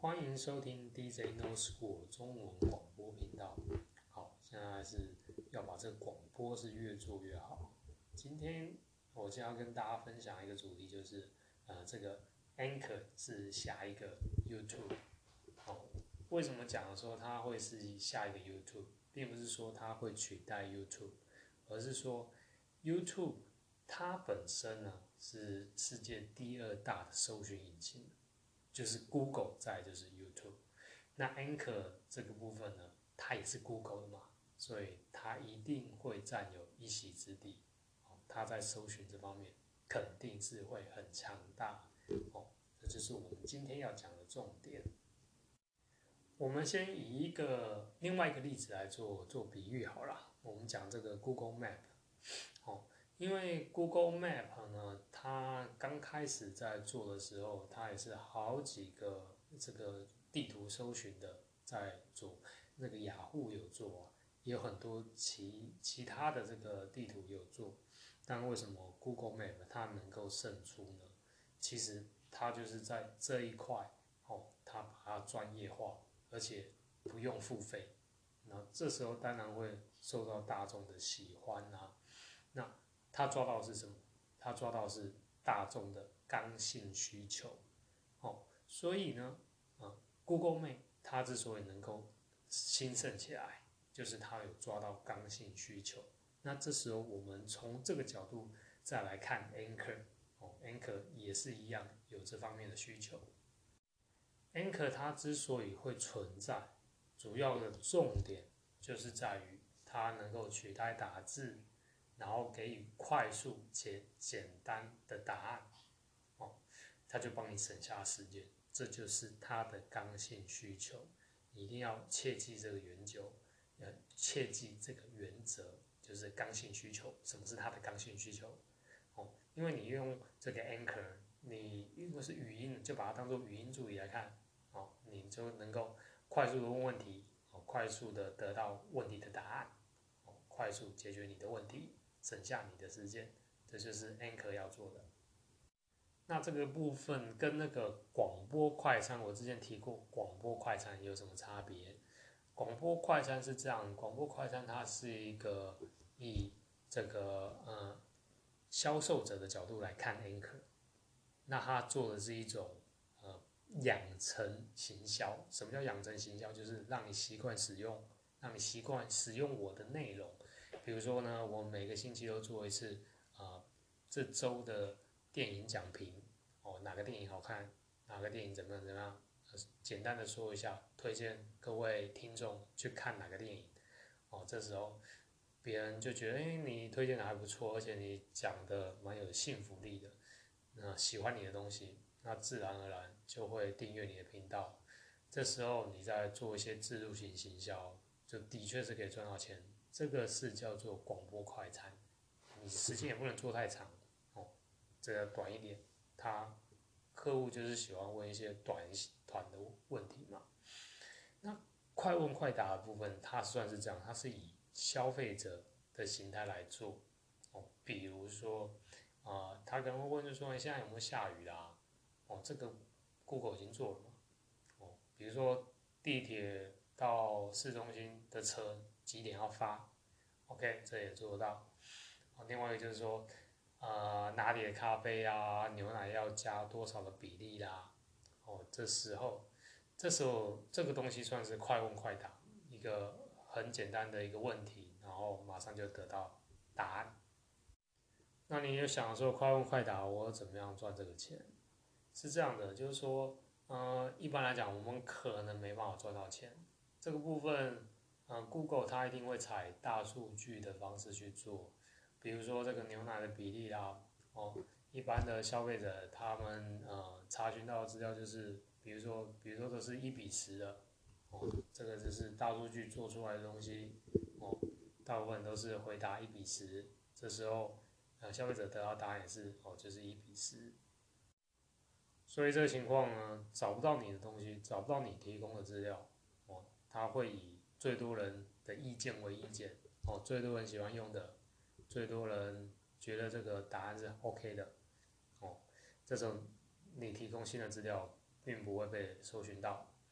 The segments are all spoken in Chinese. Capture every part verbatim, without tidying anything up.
欢迎收听 D J No School 中文广播频道。好，现在是要把这个广播是越做越好。今天我将要跟大家分享一个主题，就是呃，这个 Anchor 是下一个 YouTube。好，为什么讲说它会是下一个 YouTube， 并不是说它会取代 YouTube， 而是说 YouTube 它本身呢是世界第二大的搜寻引擎。就是 Google 再就是 YouTube， 那 Anchor 这个部分呢，它也是 Google 的嘛，所以它一定会占有一席之地。哦，它在搜寻这方面肯定是会很强大。哦，这就是我们今天要讲的重点。我们先以一个另外一个例子来做做比喻好了，我们讲这个 Google Map。哦，因为 Google Map 呢，它刚开始在做的时候，它也是好几个这个地图搜寻的在做，那个雅虎有做啊，也有很多其其他的这个地图有做。但为什么 Google Map 它能够胜出呢？其实它就是在这一块，哦，它把它专业化，而且不用付费，然后这时候当然会受到大众的喜欢啊。那他抓到的是什么？他抓到的是大众的刚性需求，哦，所以呢，呃，Google Map 它之所以能够兴盛起来，就是它有抓到刚性需求。那这时候我们从这个角度再来看 Anchor， 哦 ，Anchor 也是一样有这方面的需求。Anchor 它之所以会存在，主要的重点就是在于它能够取代打字。然后给予快速且简单的答案，哦，它就帮你省下时间，这就是它的刚性需求。你一定要切记这个原则，呃，切记这个原则，就是刚性需求。什么是它的刚性需求？哦，因为你用这个 Anchor， 你如果是语音，就把它当做语音助理来看，哦，你就能够快速的问问题，哦，快速的得到问题的答案，哦，快速解决你的问题。省下你的时间，这就是 Anchor 要做的。那这个部分跟那个广播快餐，我之前提过，广播快餐有什么差别？广播快餐是这样，广播快餐它是一个以这个呃销售者的角度来看 Anchor， 那它做的是一种呃养成行销。什么叫养成行销？就是让你习惯使用，让你习惯使用我的内容。比如说呢，我每个星期都做一次，呃，这周的电影讲评，哦，哪个电影好看，哪个电影怎么样怎么样，呃、简单的说一下，推荐各位听众去看哪个电影，哦，这时候别人就觉得，哎，你推荐的还不错，而且你讲的蛮有信服力的，那喜欢你的东西，那自然而然就会订阅你的频道。这时候你再做一些置入型行销，就的确是可以赚到钱。这个是叫做广播快餐，你时间也不能做太长哦，这个短一点。他客户就是喜欢问一些短短的问题嘛。那快问快答的部分，它算是这样，它是以消费者的形态来做哦。比如说，啊、呃，他可能会问就说，现在有没有下雨啦、啊？哦，这个 Google 已经做了嘛。哦，比如说地铁到市中心的车几点要发 ？OK， 这也做得到。另外一个就是说，呃，哪里的咖啡啊、牛奶要加多少的比例啦？哦，这时候，这时候这个东西算是快问快答，一个很简单的一个问题，然后马上就得到答案。那你有想说快问快答，我怎么样赚这个钱？是这样的，就是说，呃，一般来讲，我们可能没办法赚到钱。这个部分，呃，Google 它一定会采大数据的方式去做，比如说这个牛奶的比例啦，哦，一般的消费者他们呃查询到的资料就是，比如说，比如说都是一比十的，哦，这个就是大数据做出来的东西，哦，大部分都是回答一比十，这时候，呃，消费者得到答案也是哦，就是一比十。所以这个情况呢，找不到你的东西，找不到你提供的资料，哦，他会以最多人的意见为意见，哦，最多人喜欢用的，最多人觉得这个答案是 OK 的，哦，这种你提供新的资料并不会被搜寻到，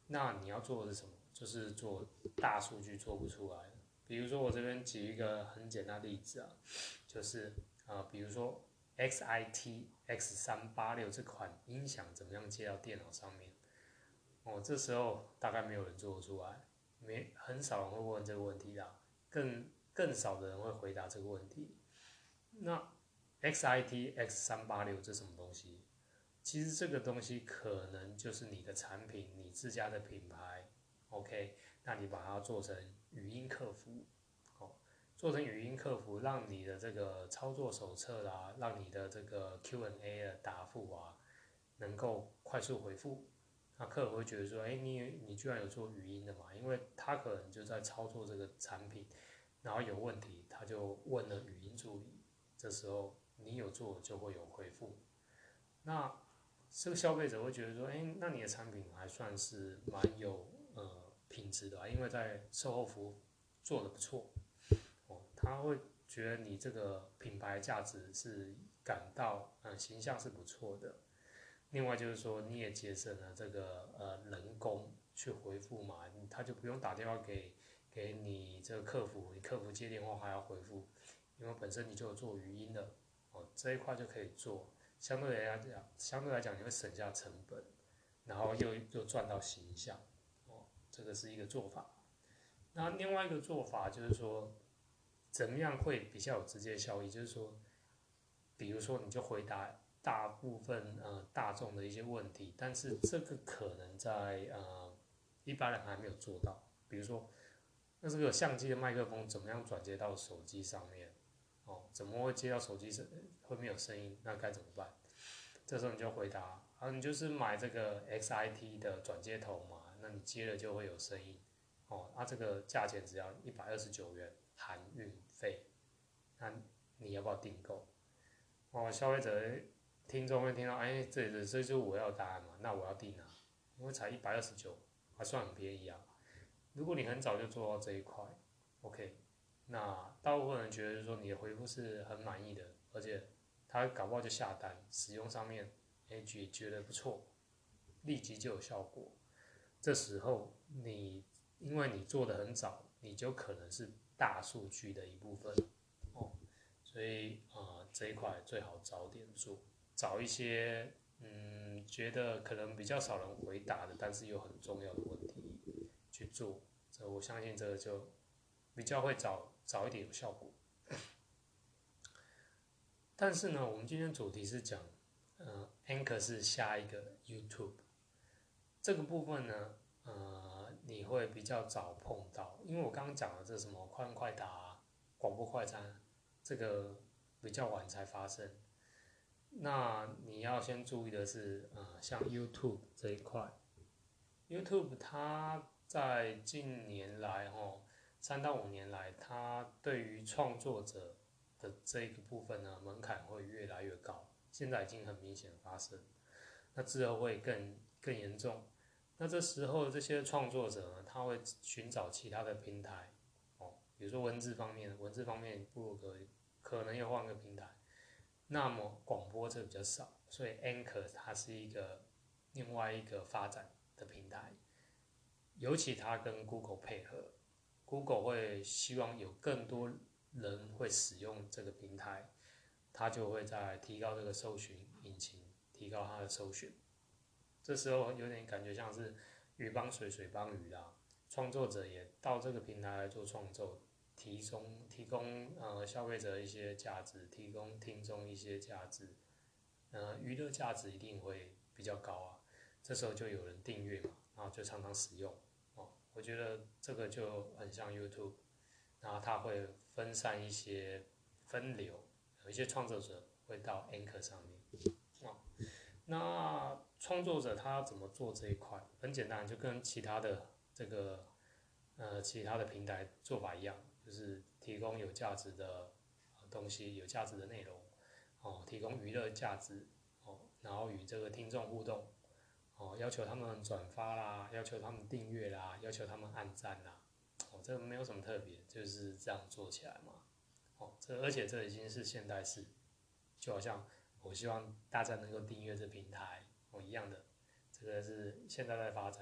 那你要做的是什么？就是做大数据做不出来的。比如说我这边举一个很简单的例子啊，就是呃，比如说 X I T X 三八六这款音响怎么样接到电脑上面？哦，这时候大概没有人做得出来，没很少人会问这个问题啦，更更少的人会回答这个问题。那 X I T X 三八六这什么东西？其实这个东西可能就是你的产品，你自家的品牌 ，OK，那你把它做成语音客服，哦，做成语音客服，让你的这个操作手册啦，让你的这个 Q and A 的答复啊，能够快速回复。那客户会觉得说，哎，你你居然有做语音的嘛？因为他可能就在操作这个产品，然后有问题，他就问了语音助理，这时候你有做就会有回复。那这个消费者会觉得说，哎，那你的产品还算是蛮有呃品质的啊，因为在售后服务做的不错哦，他会觉得你这个品牌价值是感到呃形象是不错的。另外就是说，你也节省了这个呃人工去回复嘛，他就不用打电话给给你这个客服，你客服接电话还要回复，因为本身你就有做语音的哦，这一块就可以做。相对来讲，相对来讲你会省下成本，然后又又赚到形象，哦，这个是一个做法。那另外一个做法就是说，怎么样会比较有直接效益？就是说，比如说你就回答大部分呃大众的一些问题，但是这个可能在呃一般人还没有做到。比如说，那这个相机的麦克风怎么样转接到手机上面？哦，怎么会接到手机上会没有声音？那该怎么办？这时候你就回答啊，你就是买这个 X I T 的转接头嘛，那你接了就会有声音。哦，啊，这个价钱只要一百二十九元含运费，那你要不要订购？哦，消费者听众会听到，哎，这这这就是我要的答案嘛，那我要订啊，因为才一百二十九，还算很便宜啊。如果你很早就做到这一块，OK，那大部分人觉得说你的回复是很满意的，而且他搞不好就下单，使用上面哎觉觉得不错，立即就有效果。这时候你因为你做的很早，你就可能是大数据的一部分哦，所以啊、呃、这一块最好早点做，找一些嗯觉得可能比较少人回答的，但是又很重要的问题去做，这我相信这个就比较会早早一点有效果。但是呢，我们今天主题是讲，呃，Anchor 是下一个 YouTube 这个部分呢，呃，你会比较早碰到，因为我刚刚讲的这什么快问快答啊、广播快餐，这个比较晚才发生。那你要先注意的是，呃，像 YouTube 这一块，YouTube 它在近年来，哦，三到五年来，它对于创作者的这一个部分呢，门槛会越来越高，现在已经很明显发生，那之后会更更严重。那这时候这些创作者呢，他会寻找其他的平台，哦，比如说文字方面，文字方面部落格可能要换个平台，那么广播这个比较少，所以 Anchor 它是一个另外一个发展的平台，尤其它跟 Google 配合，Google 会希望有更多人会使用这个平台，它就会在提高这个搜寻引擎，提高它的搜寻。这时候有点感觉像是鱼帮水，水帮鱼啦。创作者也到这个平台来做创作，提供提供呃消费者一些价值，提供听众一些价值，呃娱乐价值一定会比较高啊。这时候就有人订阅嘛，然后就常常使用哦。我觉得这个就很像 YouTube，然后它会分散一些分流，有一些创作者会到 Anchor 上面哦。那创作者他要怎么做这一块？很简单，就跟其他的这个呃其他的平台做法一样，就是提供有价值的东西、有价值的内容，哦，提供娱乐价值，哦，然后与这个听众互动，哦，要求他们转发啦，要求他们订阅啦，要求他们按赞啦，哦，这个没有什么特别，就是这样做起来嘛，哦，这而且这已经是现代式，就好像我希望大家能够订阅这平台，哦一样的，这个是现在在发展，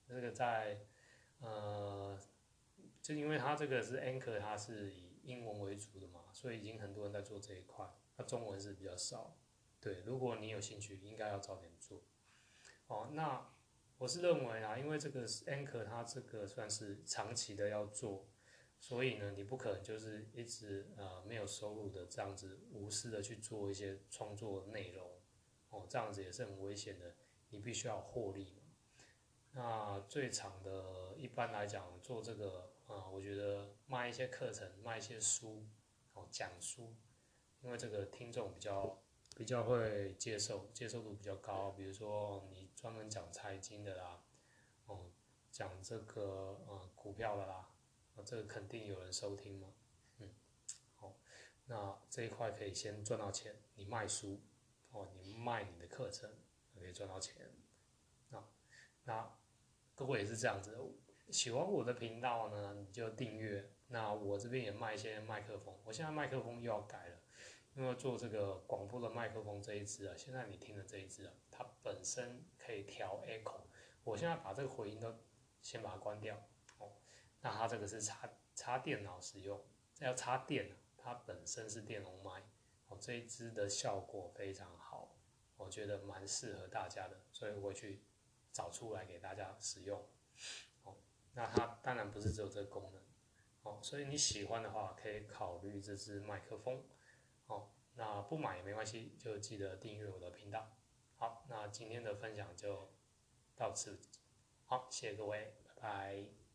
这个在呃，就因为它这个是 Anchor，它是以英文为主的嘛，所以已经很多人在做这一块，那中文是比较少。对，如果你有兴趣，应该要早点做。哦，那我是认为啊，因为这个 Anchor 它这个算是长期的要做，所以呢，你不可能就是一直呃没有收入的这样子无私的去做一些创作内容，哦，这样子也是很危险的，你必须要获利嘛。那最长的，一般来讲做这个，呃，我觉得卖一些课程，卖一些书，哦，讲书，因为这个听众比较比较会接受，接受度比较高。比如说你专门讲财经的啦，哦，讲这个呃股票的啦，啊，这个肯定有人收听嘛，嗯，好，那这一块可以先赚到钱，你卖书，哦，你卖你的课程可以赚到钱，那那各位也是这样子的，喜欢我的频道呢，你就订阅。那我这边也卖一些麦克风，我现在麦克风又要改了，因为做这个广播的麦克风这一支啊，现在你听的这一支啊，它本身可以调 echo，我现在把这个回音都先把它关掉哦。那它这个是插插电脑使用，要插电，它本身是电容麦哦，这一支的效果非常好，我觉得蛮适合大家的，所以我会去找出来给大家使用。哦，那它当然不是只有这个功能，哦，所以你喜欢的话可以考虑这支麦克风。哦，那不买也没关系，就记得订阅我的频道。好，那今天的分享就到此，好，谢谢各位，拜拜。